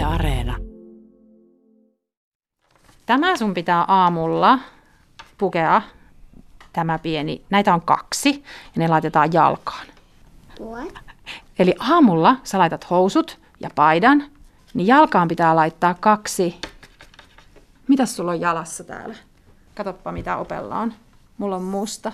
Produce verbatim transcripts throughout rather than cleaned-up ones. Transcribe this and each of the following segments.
Areena. Tämä sun pitää aamulla pukea, tämä pieni, näitä on kaksi, ja ne laitetaan jalkaan. What? Eli aamulla sä laitat housut ja paidan, niin jalkaan pitää laittaa kaksi. Mitäs sulla on jalassa täällä? Katoppa mitä Opella on. Mulla on musta.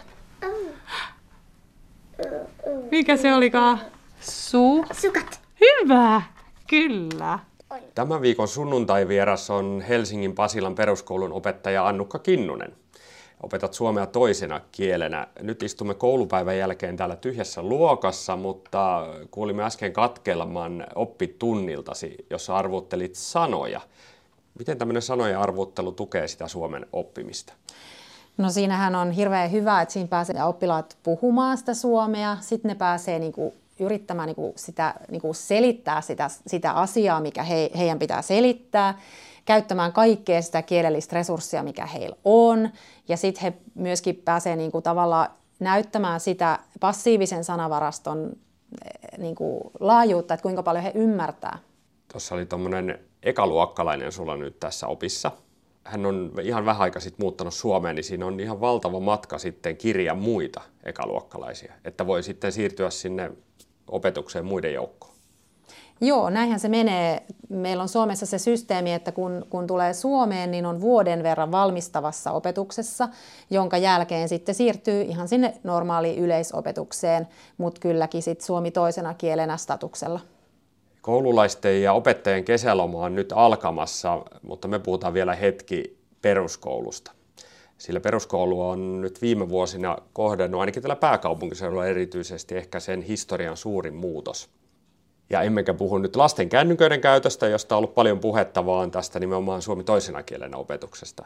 Mikä se olikaan? Suu? Sukat. Hyvä! Kyllä. Tämän viikon sunnuntai-vieras on Helsingin Pasilan peruskoulun opettaja Annukka Kinnunen. Opetat suomea toisena kielenä. Nyt istumme koulupäivän jälkeen täällä tyhjässä luokassa, mutta kuulimme äsken katkelman oppitunniltasi, jossa arvuttelit sanoja. Miten tämmöinen sanojen arvuttelu tukee sitä suomen oppimista? No siinähän on hirveän hyvä, että siinä pääsee oppilaat puhumaan sitä suomea, sitten ne pääsee niinku yrittämään niinku sitä, niinku selittää sitä, sitä asiaa, mikä he, heidän pitää selittää, käyttämään kaikkea sitä kielellistä resurssia, mikä heillä on, ja sitten he myöskin pääsee niinku tavallaan näyttämään sitä passiivisen sanavaraston niinku laajuutta, että kuinka paljon he ymmärtää. Tuossa oli tuommoinen ekaluokkalainen sulla nyt tässä opissa. Hän on ihan vähän aikaa sitten muuttanut Suomeen, niin siinä on ihan valtava matka sitten kirja muita ekaluokkalaisia, että voi sitten siirtyä sinne opetukseen muiden joukkoon. Joo, näinhän se menee. Meillä on Suomessa se systeemi, että kun, kun tulee Suomeen, niin on vuoden verran valmistavassa opetuksessa, jonka jälkeen sitten siirtyy ihan sinne normaaliin yleisopetukseen, mutta kylläkin sitten suomi toisena kielenä statuksella. Koululaisten ja opettajien kesäloma on nyt alkamassa, mutta me puhutaan vielä hetki peruskoulusta. Sillä peruskoulu on nyt viime vuosina kohdannut, ainakin täällä pääkaupunkiseudulla erityisesti, ehkä sen historian suurin muutos. Ja emmekä puhu nyt lasten kännyköiden käytöstä, josta on ollut paljon puhetta, vaan tästä nimenomaan suomi toisena kielenä opetuksesta.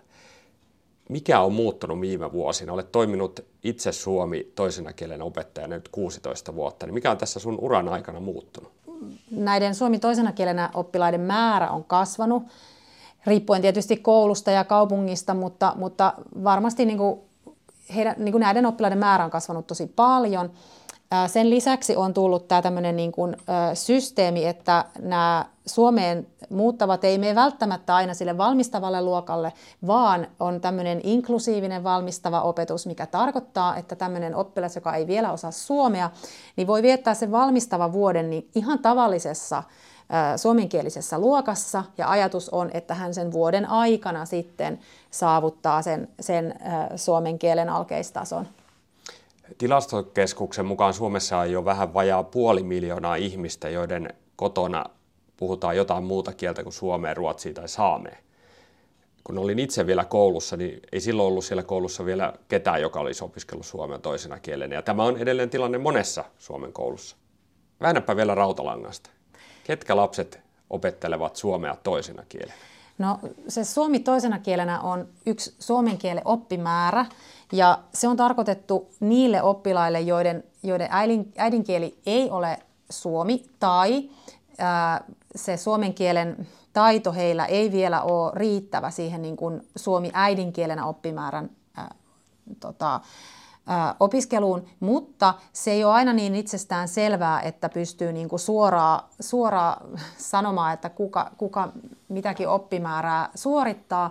Mikä on muuttunut viime vuosina? Olet toiminut itse suomi toisena kielen opettajana nyt kuusitoista vuotta. Niin mikä on tässä sun uran aikana muuttunut? Näiden suomi toisena kielenä oppilaiden määrä on kasvanut, riippuen tietysti koulusta ja kaupungista, mutta, mutta varmasti niin kuin heidän, niin kuin näiden oppilaiden määrä on kasvanut tosi paljon. Sen lisäksi on tullut tämä tämmöinen niin kuin systeemi, että nämä Suomeen muuttavat ei mene välttämättä aina sille valmistavalle luokalle, vaan on tämmöinen inklusiivinen valmistava opetus, mikä tarkoittaa, että tämmöinen oppilas, joka ei vielä osaa suomea, niin voi viettää sen valmistava vuoden niin ihan tavallisessa suomenkielisessä luokassa, ja ajatus on, että hän sen vuoden aikana sitten saavuttaa sen, sen suomen kielen alkeistason. Tilastokeskuksen mukaan Suomessa on jo vähän vajaa puoli miljoonaa ihmistä, joiden kotona puhutaan jotain muuta kieltä kuin suomea, ruotsia tai saamea. Kun olin itse vielä koulussa, niin ei silloin ollut siellä koulussa vielä ketään, joka olisi opiskellut suomea toisena kielenä. Ja tämä on edelleen tilanne monessa Suomen koulussa. Väännäpä vielä rautalangasta. Ketkä lapset opettelevat suomea toisena kielenä? No se suomi toisena kielenä on yksi suomen kielen oppimäärä, ja se on tarkoitettu niille oppilaille, joiden, joiden äidin, äidinkieli ei ole suomi, tai ää, se suomen kielen taito heillä ei vielä ole riittävä siihen niin kuin suomi äidinkielenä oppimäärän ää, tota, ää, opiskeluun, mutta se ei ole aina niin itsestään selvää, että pystyy niin kuin suoraan, suoraan sanomaan, että kuka, kuka mitäkin oppimäärää suorittaa,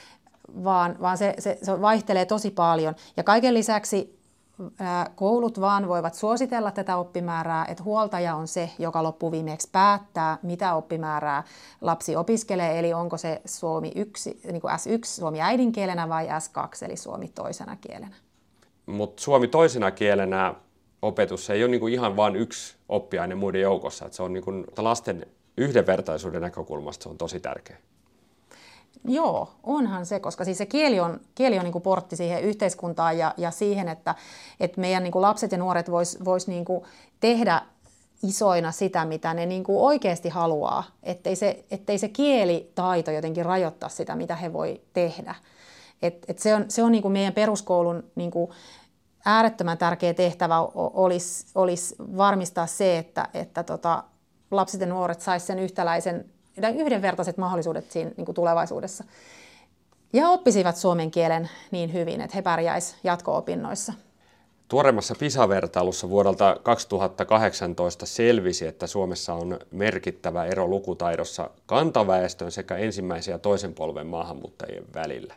vaan, vaan se, se, se vaihtelee tosi paljon. Ja kaiken lisäksi ää, koulut vaan voivat suositella tätä oppimäärää, että huoltaja on se, joka loppuviimeksi päättää, mitä oppimäärää lapsi opiskelee, eli onko se suomi yksi, niin kuin äs yksi suomi äidinkielenä vai äs kaksi eli suomi toisena kielenä. Mutta suomi toisena kielenä opetus ei ole niinku ihan vain yksi oppiaine muiden joukossa. Et se on niinku lasten yhdenvertaisuuden näkökulmasta se on tosi tärkeä. Joo, onhan se, koska siis se kieli on, kieli on niin kuin portti siihen yhteiskuntaan ja, ja siihen, että, että meidän niin kuin lapset ja nuoret vois, vois niin kuin tehdä isoina sitä, mitä ne niin kuin oikeasti haluaa, ettei se, ettei se kielitaito jotenkin rajoittaa sitä, mitä he voi tehdä. Et, et se on, se on niin kuin meidän peruskoulun niin kuin äärettömän tärkeä tehtävä olisi, olisi varmistaa se, että, että tota, lapset ja nuoret saisivat sen yhtäläisen yhdenvertaiset mahdollisuudet siinä niin kuin tulevaisuudessa. Ja oppisivat suomen kielen niin hyvin, että he pärjäisivät jatko-opinnoissa. Tuoreimmassa PISA-vertailussa vuodelta kaksituhattakahdeksantoista selvisi, että Suomessa on merkittävä ero lukutaidossa kantaväestön sekä ensimmäisen ja toisen polven maahanmuuttajien välillä.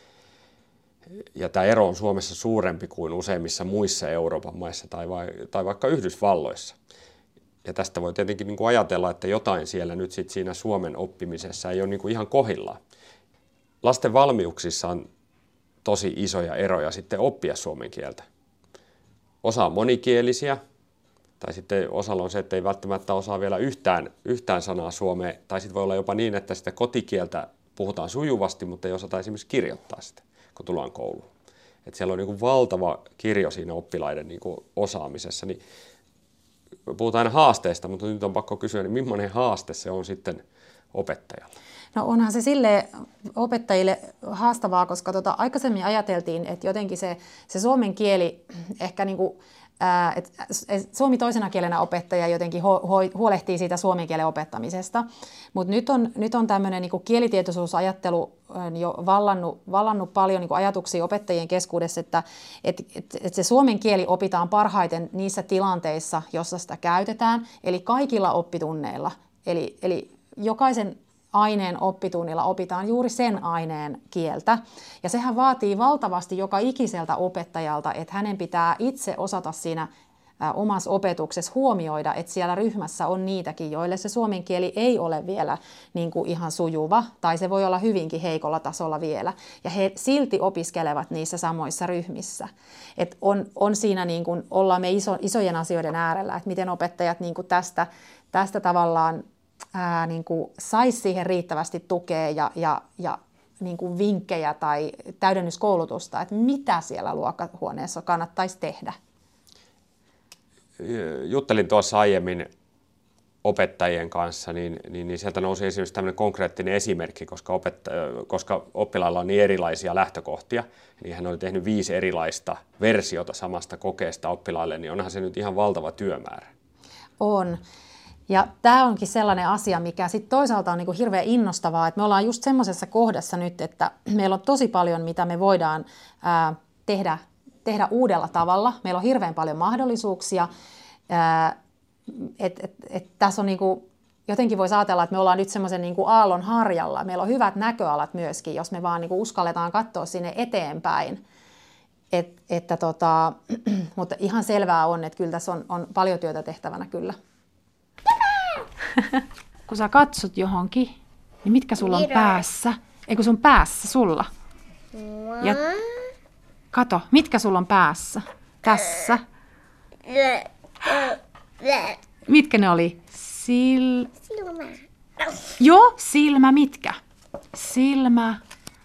Ja tämä ero on Suomessa suurempi kuin useimmissa muissa Euroopan maissa tai, vai, tai vaikka Yhdysvalloissa. Ja tästä voi tietenkin niin kuin ajatella, että jotain siellä nyt sit siinä Suomen oppimisessa ei ole niin kuin ihan kohdillaan. Lasten valmiuksissa on tosi isoja eroja sitten oppia suomen kieltä. Osa on monikielisiä, tai sitten osalla on se, että ei välttämättä osaa vielä yhtään, yhtään sanaa suomea, tai sitten voi olla jopa niin, että sitä kotikieltä puhutaan sujuvasti, mutta ei osata esimerkiksi kirjoittaa sitä, kun tullaan kouluun. Et siellä on niin kuin valtava kirjo siinä oppilaiden niin kuin osaamisessa. Niin puhutaan aina haasteista, mutta nyt on pakko kysyä, niin millainen haaste se on sitten opettajalla? No onhan se sille opettajille haastavaa, koska tota, aikaisemmin ajateltiin, että jotenkin se, se suomen kieli ehkä niinku, ää, et, et suomi toisena kielenä opettaja jotenkin ho, ho, huolehtii siitä suomen kielen opettamisesta, mutta nyt on, nyt on tämmöinen niinku kielitietoisuusajattelu jo vallannut, vallannut paljon niinku ajatuksia opettajien keskuudessa, että et, et, et se suomen kieli opitaan parhaiten niissä tilanteissa, jossa sitä käytetään, eli kaikilla oppitunneilla, eli, eli jokaisen aineen oppitunnilla opitaan juuri sen aineen kieltä. Ja sehän vaatii valtavasti joka ikiseltä opettajalta, että hänen pitää itse osata siinä omassa opetuksessa huomioida, että siellä ryhmässä on niitäkin, joille se suomen kieli ei ole vielä niin kuin ihan sujuva, tai se voi olla hyvinkin heikolla tasolla vielä. Ja he silti opiskelevat niissä samoissa ryhmissä. Et on, on siinä, niin kuin, ollaan me iso, isojen asioiden äärellä, että miten opettajat niin kuin tästä, tästä tavallaan Ää, niin kuin saisi siihen riittävästi tukea ja, ja, ja niin kuin vinkkejä tai täydennyskoulutusta, että mitä siellä luokkahuoneessa kannattaisi tehdä. Juttelin tuossa aiemmin opettajien kanssa, niin, niin, niin sieltä nousi esimerkiksi tämmöinen konkreettinen esimerkki, koska, opetta- koska oppilailla on niin erilaisia lähtökohtia, niin hän oli tehnyt viisi erilaista versiota samasta kokeesta oppilaille, niin onhan se nyt ihan valtava työmäärä. On. Ja tämä onkin sellainen asia, mikä sitten toisaalta on niinku hirveän innostavaa, että me ollaan just semmoisessa kohdassa nyt, että meillä on tosi paljon, mitä me voidaan ää, tehdä, tehdä uudella tavalla. Meillä on hirveän paljon mahdollisuuksia. Et, et, et tässä on niinku, jotenkin voisi ajatella, että me ollaan nyt semmoisen niinku aallon harjalla. Meillä on hyvät näköalat myöskin, jos me vaan niinku uskalletaan katsoa sinne eteenpäin. Et, että tota, mutta ihan selvää on, että kyllä tässä on, on paljon työtä tehtävänä kyllä. Kun sä katsot johonkin, niin mitkä sulla on päässä? Eikö sun päässä sulla? Ja kato, mitkä sulla on päässä? Tässä. Mitkä ne oli? Sil... Silmä. Joo, silmä. Mitkä? Silmä.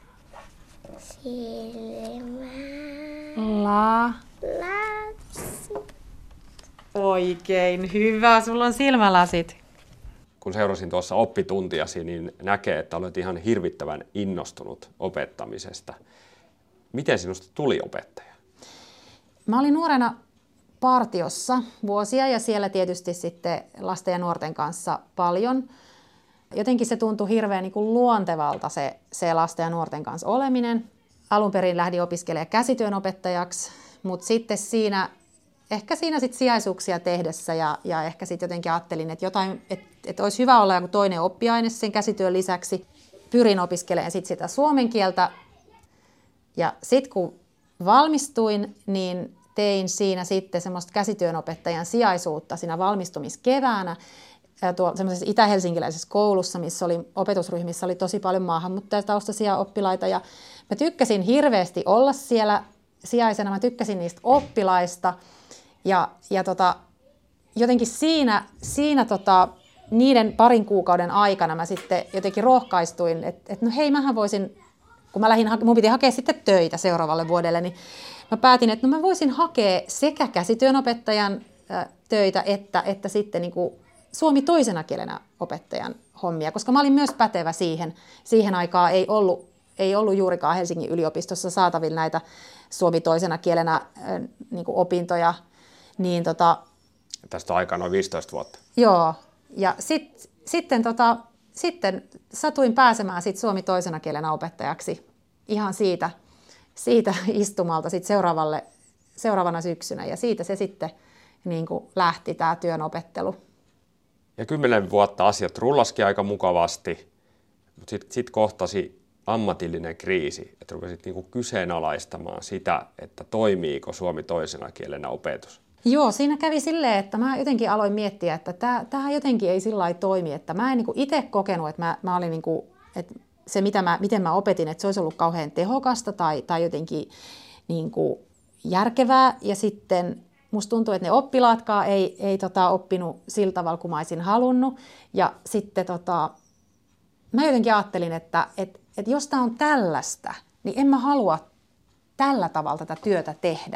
Silmä. La. Lapsi. Oikein hyvä. Sulla on silmälasit. Kun seurasin tuossa oppituntiasi, niin näkee, että olet ihan hirvittävän innostunut opettamisesta. Miten sinusta tuli opettaja? Mä olin nuorena partiossa vuosia ja siellä tietysti sitten lasten ja nuorten kanssa paljon. Jotenkin se tuntui hirveän niin kuin luontevalta se, se lasten ja nuorten kanssa oleminen. Alun perin lähdin opiskelemaan käsityönopettajaksi, mutta sitten siinä, ehkä siinä sit sijaisuuksia tehdessä ja, ja ehkä sitten jotenkin ajattelin, että jotain, että, että olisi hyvä olla joku toinen oppiaine sen käsityön lisäksi. Pyrin opiskelemaan sit sitä suomen kieltä ja sitten kun valmistuin, niin tein siinä sitten semmoista käsityönopettajan sijaisuutta siinä valmistumiskeväänä semmoisessa itä-helsinkiläisessä koulussa, missä oli opetusryhmissä oli tosi paljon maahanmuuttajataustaisia oppilaita ja mä tykkäsin hirveästi olla siellä sijaisena, mä tykkäsin niistä oppilaista ja, ja tota, jotenkin siinä, siinä tota, niiden parin kuukauden aikana mä sitten jotenkin rohkaistuin, että et no hei, mähän voisin, kun mä lähdin, mun piti hakea sitten töitä seuraavalle vuodelle, niin mä päätin, että no mä voisin hakea sekä käsityönopettajan ä, töitä että, että sitten niin kuin suomi toisena kielenä opettajan hommia, koska mä olin myös pätevä siihen. Siihen aikaan ei ollut, ei ollut juurikaan Helsingin yliopistossa saatavilla näitä suomi toisena kielenä ä, niin kuin opintoja. Niin, tota, Tästä on aikaa noin viisitoista vuotta. Joo, ja sit, sitten, tota, sitten satuin pääsemään sit suomi toisena kielenä opettajaksi ihan siitä, siitä istumalta sit seuraavalle, seuraavana syksynä. Ja siitä se sitten niin kuin lähti tämä työnopettelu. Ja kymmenen vuotta asiat rullasikin aika mukavasti, mutta sitten sit kohtasi ammatillinen kriisi, että rupesit niinku kyseenalaistamaan sitä, että toimiiko suomi toisena kielenä opetus. Joo, siinä kävi silleen, että mä jotenkin aloin miettiä, että tämä jotenkin ei sillä lailla toimi, että mä en niinku itse kokenut, että mä, mä olin niinku, että se mitä mä, miten mä opetin, että se olisi ollut kauhean tehokasta tai, tai jotenkin niinku järkevää, ja sitten musta tuntuu, että ne oppilaatkaan ei, ei tota, oppinut sillä tavalla, kuin mä olisin halunnut, ja sitten tota, mä jotenkin ajattelin, että et, et jos tämä on tällaista, niin en mä halua tällä tavalla tätä työtä tehdä.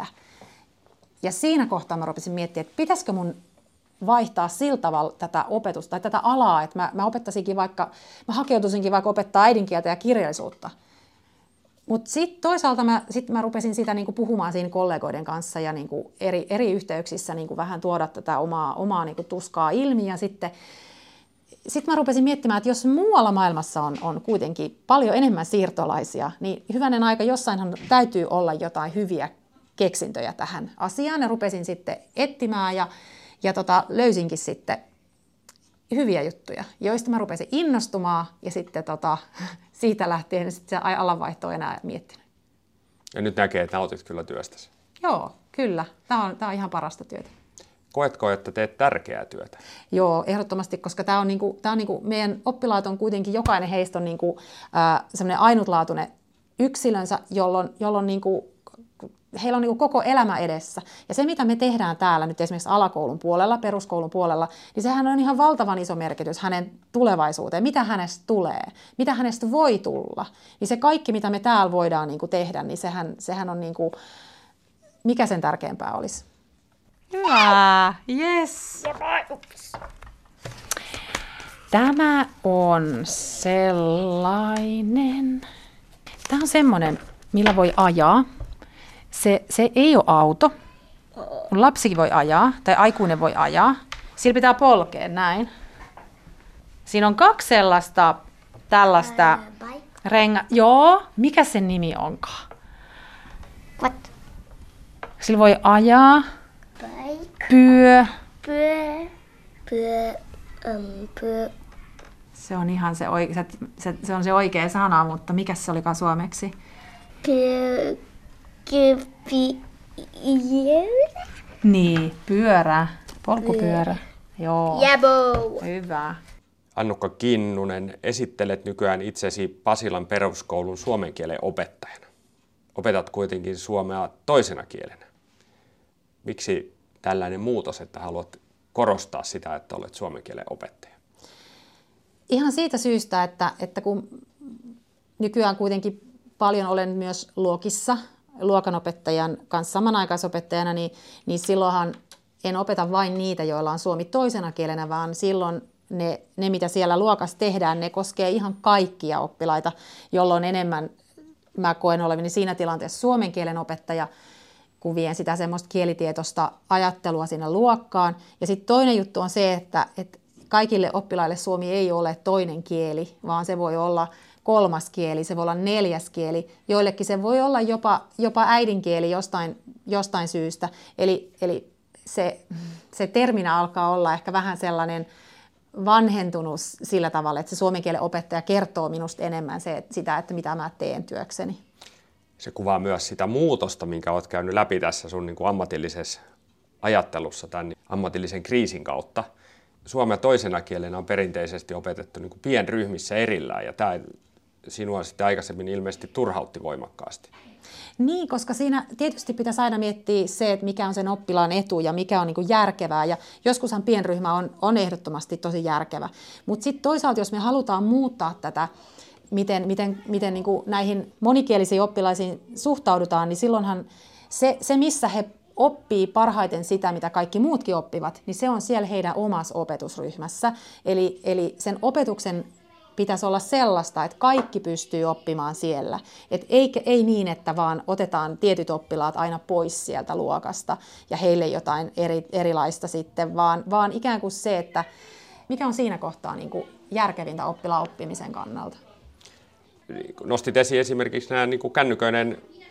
Ja siinä kohtaa mä rupesin miettimään, että pitäisikö mun vaihtaa sillä tavalla tätä opetusta tai tätä alaa, että mä, mä opettaisinkin vaikka, mä hakeutuisinkin vaikka opettaa äidinkieltä ja kirjallisuutta. Mutta sitten toisaalta mä, sit mä rupesin sitä niinku puhumaan siinä kollegoiden kanssa ja niinku eri, eri yhteyksissä niinku vähän tuoda tätä omaa, omaa niinku tuskaa ilmi. Ja sitten sit mä rupesin miettimään, että jos muualla maailmassa on, on kuitenkin paljon enemmän siirtolaisia, niin hyvänen aika jossainhan täytyy olla jotain hyviä keksintöjä tähän asiaan. Ja rupesin sitten etsimään ja, ja tota, löysinkin sitten hyviä juttuja, joista mä rupesin innostumaan ja sitten tota, siitä lähtien sitten se alanvaihtoa enää miettinyt. Ja nyt näkee, että nautit kyllä työstäsi. Joo, kyllä. Tämä on, tämä on ihan parasta työtä. Koetko, että teet tärkeää työtä? Joo, ehdottomasti, koska tämä on, niinku, tämä on niinku, meidän oppilaat on kuitenkin, jokainen heistä on niinku, äh, semmoinen ainutlaatuinen yksilönsä, jolloin, jolloin niinku, heillä on niinku koko elämä edessä. Ja se, mitä me tehdään täällä nyt esimerkiksi alakoulun puolella, peruskoulun puolella, niin sehän on ihan valtavan iso merkitys hänen tulevaisuuteen. Mitä hänestä tulee, mitä hänestä voi tulla. Niin se kaikki, mitä me täällä voidaan niinku tehdä, niin sehän, sehän on, niinku, mikä sen tärkeämpää olisi. Hyvä, yes. Tämä on sellainen, tämä on semmoinen, millä voi ajaa. Se, se ei ole auto. Lapsikin voi ajaa, tai aikuinen voi ajaa. Sillä pitää polkea näin. Siinä on kaksi sellaista, tällaista renga... Joo, mikä sen nimi onkaan? What? Sillä voi ajaa. Bike. Pyö. Pyö. Pyö. Um, pyö. Se on ihan se, oike- se, se on se oikea sana, mutta mikä se olikaan suomeksi? Pyö. Kypi. Niin, pyörä. Polkupyörä. Joo. Jabo. Hyvä. Annukka Kinnunen, esittelet nykyään itsesi Pasilan peruskoulun suomen kielen opettajana. Opetat kuitenkin suomea toisena kielenä. Miksi tällainen muutos, että haluat korostaa sitä, että olet suomen kielen opettaja? Ihan siitä syystä, että, että kun nykyään kuitenkin paljon olen myös luokissa luokanopettajan kanssa samanaikaisopettajana, niin, niin silloinhan en opeta vain niitä, joilla on suomi toisena kielenä, vaan silloin ne, ne, mitä siellä luokassa tehdään, ne koskee ihan kaikkia oppilaita, jolloin enemmän mä koen olevani siinä tilanteessa suomen kielen opettaja, kun vien sitä semmoista kielitietoista ajattelua sinne luokkaan. Ja sitten toinen juttu on se, että, että kaikille oppilaille suomi ei ole toinen kieli, vaan se voi olla kolmas kieli, se voi olla neljäs kieli, joillekin se voi olla jopa, jopa äidinkieli jostain, jostain syystä. Eli, eli se, se terminä alkaa olla ehkä vähän sellainen vanhentunut sillä tavalla, että se suomen kielen opettaja kertoo minusta enemmän se, sitä, että mitä mä teen työkseni. Se kuvaa myös sitä muutosta, minkä olet käynyt läpi tässä sun niin kuin ammatillisessa ajattelussa tämän ammatillisen kriisin kautta. Suomea toisena kielenä on perinteisesti opetettu niin kuin pienryhmissä erillään, ja tämä sinua sitten aikaisemmin ilmeisesti turhautti voimakkaasti. Niin, koska siinä tietysti pitäisi aina miettiä se, että mikä on sen oppilaan etu ja mikä on niin kuin järkevää. Ja joskushan pienryhmä on, on ehdottomasti tosi järkevä. Mutta sitten toisaalta, jos me halutaan muuttaa tätä, miten, miten, miten niin kuin näihin monikielisiin oppilaisiin suhtaudutaan, niin silloinhan se, se, missä he oppii parhaiten sitä, mitä kaikki muutkin oppivat, niin se on siellä heidän omassa opetusryhmässä. Eli, eli sen opetuksen pitäisi olla sellaista, että kaikki pystyy oppimaan siellä. Et ei, ei niin, että vaan otetaan tietyt oppilaat aina pois sieltä luokasta ja heille jotain eri, erilaista sitten, vaan, vaan ikään kuin se, että mikä on siinä kohtaa niin kuin järkevintä oppilaan oppimisen kannalta. Nostit esiin esimerkiksi nämä niin kuin kännyköiden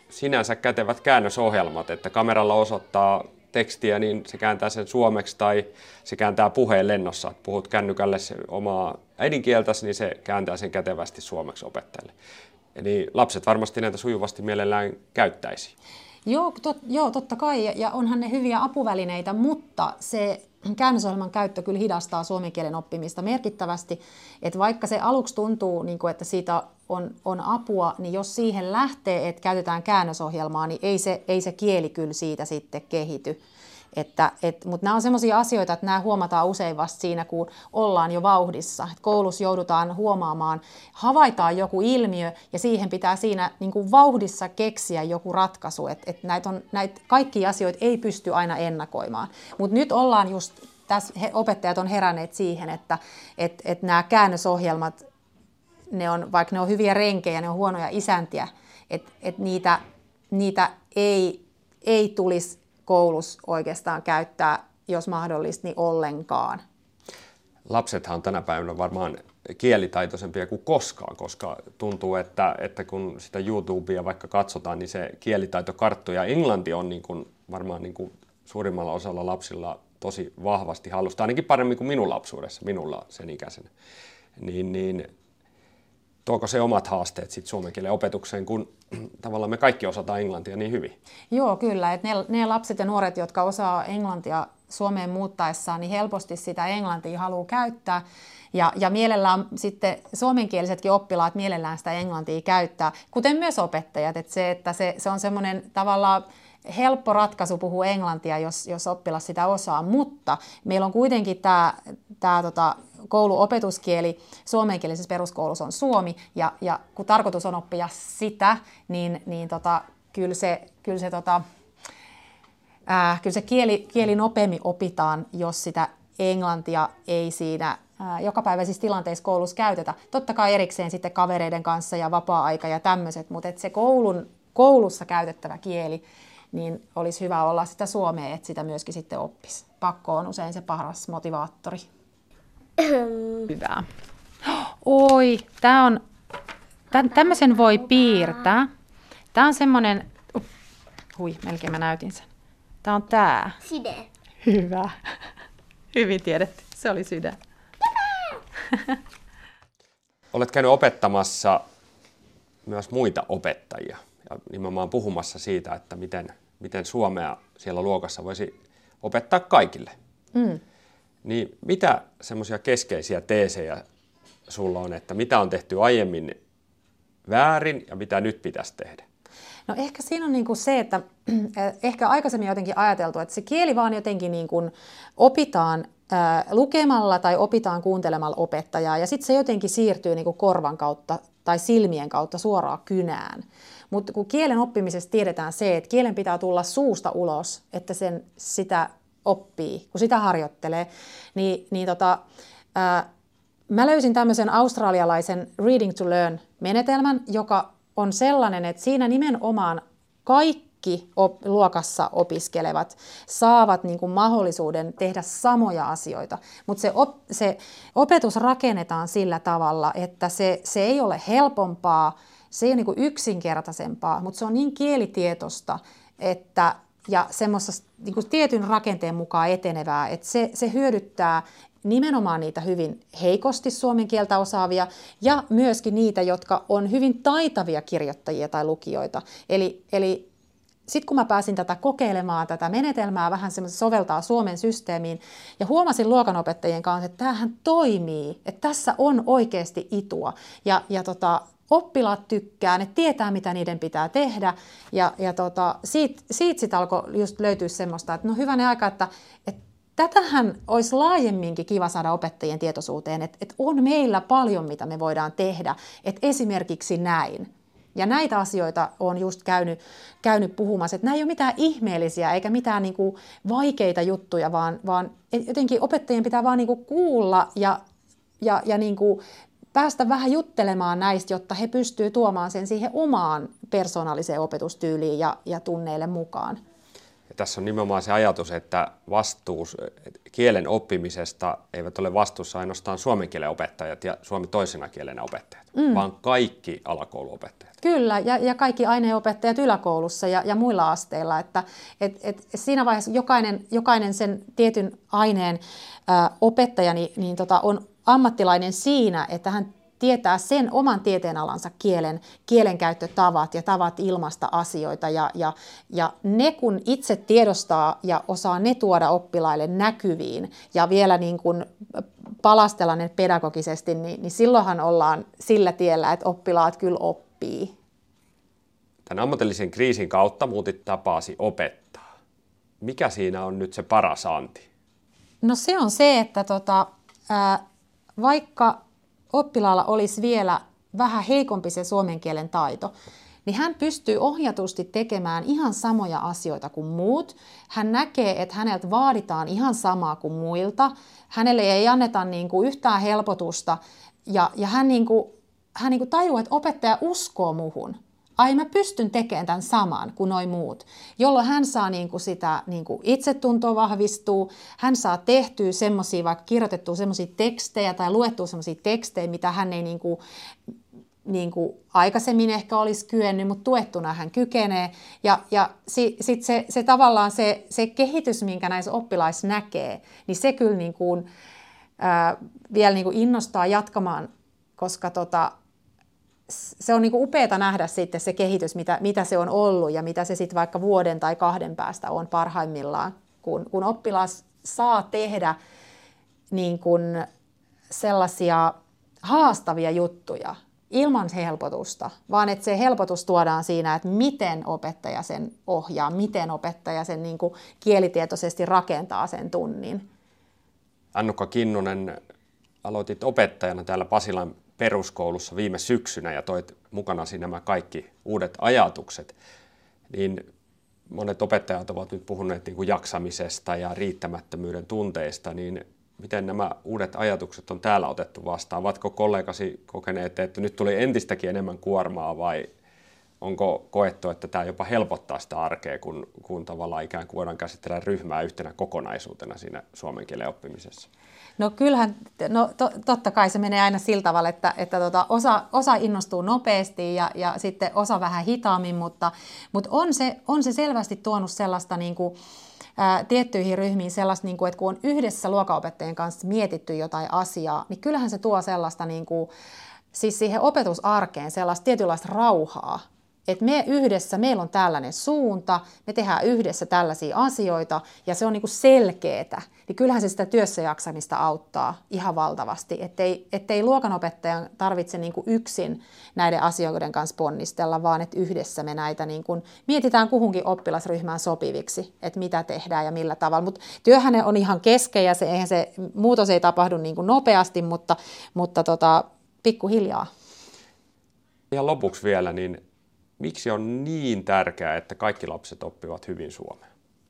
sinänsä kätevät käännösohjelmat, että kameralla osoittaa tekstiä, niin se kääntää sen suomeksi tai se kääntää puheen lennossa. Puhut kännykälle se omaa äidinkieltäsi, niin se kääntää sen kätevästi suomeksi opettajalle. Eli lapset varmasti näitä sujuvasti mielellään käyttäisi. Joo, tot, joo, totta kai, ja onhan ne hyviä apuvälineitä, mutta se käännösohjelman käyttö kyllä hidastaa suomen kielen oppimista merkittävästi. Että vaikka se aluksi tuntuu, niin kuin, että siitä on, on apua, niin jos siihen lähtee, että käytetään käännösohjelmaa, niin ei se, ei se kieli kyllä siitä sitten kehity. Että, et, mutta nämä on sellaisia asioita, että nämä huomataan usein vasta siinä, kun ollaan jo vauhdissa. Et koulussa joudutaan huomaamaan, havaitaan joku ilmiö ja siihen pitää siinä niin kuin vauhdissa keksiä joku ratkaisu. Et, et näitä on, näitä kaikkia asioita ei pysty aina ennakoimaan. Mutta nyt ollaan just, tässä he, opettajat on heränneet siihen, että et, et nämä käännösohjelmat, ne on, vaikka ne on hyviä renkejä, ne on huonoja isäntiä, että et niitä, niitä ei, ei tulisi koulussa oikeastaan käyttää, jos mahdollista, niin ollenkaan. Lapsethan on tänä päivänä varmaan kielitaitoisempia kuin koskaan, koska tuntuu, että, että kun sitä YouTubea vaikka katsotaan, niin se kielitaito karttuu. Ja englanti on niin kuin, varmaan niin kuin suurimmalla osalla lapsilla tosi vahvasti hallusta, ainakin paremmin kuin minun lapsuudessa, minulla sen ikäisenä. Niin, niin tuoko se omat haasteet sitten suomen kielen opetukseen, kun tavallaan me kaikki osataan englantia niin hyvin? Joo, kyllä. Et ne, ne lapset ja nuoret, jotka osaa englantia Suomeen muuttaessaan, niin helposti sitä englantia haluaa käyttää. Ja, ja mielellään sitten suomenkielisetkin oppilaat mielellään sitä englantia käyttää, kuten myös opettajat. Et se, että se, se on semmoinen tavallaan helppo ratkaisu puhua englantia, jos, jos oppilas sitä osaa, mutta meillä on kuitenkin tämä, tämä tota, kouluopetuskieli suomenkielisessä peruskoulussa on suomi, ja, ja kun tarkoitus on oppia sitä, niin, niin tota, kyllä se, kyllä se, tota, ää, kyllä se kieli, kieli nopeammin opitaan, jos sitä englantia ei siinä ää, jokapäiväisissä tilanteissa koulussa käytetä. Totta kai erikseen sitten kavereiden kanssa ja vapaa-aika ja tämmöiset, mutta et se koulun, koulussa käytettävä kieli, niin olisi hyvä olla sitä suomea, että sitä myöskin sitten oppisi. Pakko on usein se paras motivaattori. Hyvä. Oi, tää on, tä, tämmöisen voi piirtää. Tää on semmonen, uh, hui, melkein mä näytin sen. Tää on tää. Side. Hyvä. Hyvin tiedetty, se oli sydän. Olet käynyt opettamassa myös muita opettajia ja nimenomaan puhumassa siitä, että miten, miten suomea siellä luokassa voisi opettaa kaikille. Mm. Niin mitä semmoisia keskeisiä teesejä sulla on, että mitä on tehty aiemmin väärin ja mitä nyt pitäisi tehdä? No ehkä siinä on niin kuin se, että ehkä aikaisemmin jotenkin ajateltu, että se kieli vaan jotenkin niin kuin opitaan ää, lukemalla tai opitaan kuuntelemalla opettajaa ja sitten se jotenkin siirtyy niin kuin korvan kautta tai silmien kautta suoraan kynään. Mutta kun kielen oppimisesta tiedetään se, että kielen pitää tulla suusta ulos, että sen sitä oppii, kun sitä harjoittelee, niin, niin tota, ää, mä löysin tämmöisen australialaisen Reading to Learn-menetelmän, joka on sellainen, että siinä nimenomaan kaikki op- luokassa opiskelevat saavat niin kuin mahdollisuuden tehdä samoja asioita, mutta se, op- se opetus rakennetaan sillä tavalla, että se, se ei ole helpompaa, se ei ole niin kuin yksinkertaisempaa, mutta se on niin kielitietoista, että ja semmoista niin kuin tietyn rakenteen mukaan etenevää, että se, se hyödyttää nimenomaan niitä hyvin heikosti suomen kieltä osaavia ja myöskin niitä, jotka on hyvin taitavia kirjoittajia tai lukijoita. Eli, eli sitten kun mä pääsin tätä kokeilemaan, tätä menetelmää vähän semmoista soveltaa Suomen systeemiin ja huomasin luokanopettajien kanssa, että tämähän toimii, että tässä on oikeasti itua ja, ja tota, oppilaat tykkää, ne tietää, mitä niiden pitää tehdä, ja, ja tota, siitä, siitä sitten alkoi just löytyä semmoista, että no hyvänen aika, että, että tätähän olisi laajemminkin kiva saada opettajien tietoisuuteen, että, että on meillä paljon, mitä me voidaan tehdä, että esimerkiksi näin. Ja näitä asioita on just käynyt, käynyt puhumassa, että nämä ei ole mitään ihmeellisiä eikä mitään niin kuin vaikeita juttuja, vaan, vaan jotenkin opettajien pitää vaan niin kuin kuulla ja, ja, ja niin kuin päästä vähän juttelemaan näistä, jotta he pystyvät tuomaan sen siihen omaan persoonalliseen opetustyyliin ja, ja tunneille mukaan. Ja tässä on nimenomaan se ajatus, että vastuus kielen oppimisesta eivät ole vastuussa ainoastaan suomen kielen opettajat ja suomi toisena kielenä opettajat, mm. vaan kaikki alakouluopettajat. Kyllä, ja, ja kaikki aineenopettajat yläkoulussa ja, ja muilla asteilla. Että, et, et siinä vaiheessa jokainen, jokainen sen tietyn aineen ä, opettaja niin, niin tota, on ammattilainen siinä, että hän tietää sen oman tieteenalansa kielen, kielenkäyttötavat ja tavat ilmaista asioita. Ja, ja, ja ne kun itse tiedostaa ja osaa ne tuoda oppilaille näkyviin ja vielä niin kuin palastella ne pedagogisesti, niin, niin silloinhan ollaan sillä tiellä, että oppilaat kyllä oppii. Tämän ammatillisen kriisin kautta muutit tapaasi opettaa. Mikä siinä on nyt se paras anti? No se on se, että tota, ää, vaikka oppilaalla olisi vielä vähän heikompi se suomen kielen taito, niin hän pystyy ohjatusti tekemään ihan samoja asioita kuin muut. Hän näkee, että häneltä vaaditaan ihan samaa kuin muilta. Hänelle ei anneta niin kuin yhtään helpotusta ja, ja hän, niin kuin, hän niin kuin tajuaa, että opettaja uskoo muhun. Ai mä pystyn tekemään tämän saman kuin noi muut, jolloin hän saa niinku sitä niinku itsetuntoa vahvistuu, hän saa tehtyä semmoisia, vaikka kirjoitettua semmoisia tekstejä tai luettua semmoisia tekstejä, mitä hän ei niinku, niinku aikaisemmin ehkä olisi kyennyt, mutta tuettuna hän kykenee. Ja, ja sitten sit se, se tavallaan se, se kehitys, minkä näissä oppilaissa näkee, niin se kyllä niinku, ää, vielä niinku innostaa jatkamaan, koska tota, se on niinku upeata nähdä sitten se kehitys, mitä, mitä se on ollut ja mitä se sitten vaikka vuoden tai kahden päästä on parhaimmillaan, kun, kun oppilas saa tehdä niin kun sellaisia haastavia juttuja ilman helpotusta, vaan että se helpotus tuodaan siinä, että miten opettaja sen ohjaa, miten opettaja sen niin kuin kielitietoisesti rakentaa sen tunnin. Annukka Kinnunen, aloitit opettajana täällä Pasilan peruskoulussa viime syksynä ja toit mukanasi nämä kaikki uudet ajatukset, niin monet opettajat ovat nyt puhuneet niin kuin jaksamisesta ja riittämättömyyden tunteista, niin miten nämä uudet ajatukset on täällä otettu vastaan? Ovatko kollegasi kokeneet, että nyt tuli entistäkin enemmän kuormaa vai onko koettu, että tämä jopa helpottaa sitä arkea, kun, kun tavallaan ikään kuin voidaan käsitellä ryhmää yhtenä kokonaisuutena siinä suomen kielen oppimisessa? No kyllähän, no to, totta kai se menee aina sillä tavalla, että, että tota, osa, osa innostuu nopeasti ja, ja sitten osa vähän hitaammin, mutta, mutta on, se, on se selvästi tuonut sellaista niin kuin, ää, tiettyihin ryhmiin sellaista, niin kuin, että kun on yhdessä luokanopettajien kanssa mietitty jotain asiaa, niin kyllähän se tuo sellaista niin kuin, siis siihen opetusarkeen sellaista tietynlaista rauhaa. Että me yhdessä, meillä on tällainen suunta, me tehdään yhdessä tällaisia asioita ja se on niinku selkeetä, niin kyllähän se sitä työssäjaksamista auttaa ihan valtavasti, ettei, ettei luokanopettajan tarvitse niinku yksin näiden asioiden kanssa ponnistella, vaan että yhdessä me näitä niinku mietitään kuhunkin oppilasryhmään sopiviksi, että mitä tehdään ja millä tavalla. Mutta työhän on ihan kesken ja se, eihän se muutos ei tapahdu niinku nopeasti, mutta, mutta tota, pikkuhiljaa. Ja lopuksi vielä, niin miksi on niin tärkeää, että kaikki lapset oppivat hyvin suomea?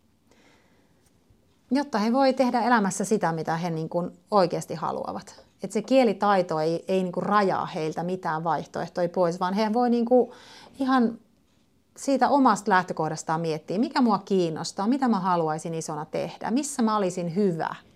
Jotta he voi tehdä elämässä sitä, mitä he niin kuin oikeasti haluavat. Että se kielitaito ei, ei niin kuin rajaa heiltä mitään vaihtoehtoja pois, vaan he voi niin kuin ihan siitä omasta lähtökohdastaan miettiä, mikä mua kiinnostaa, mitä mä haluaisin isona tehdä, missä mä olisin hyvä.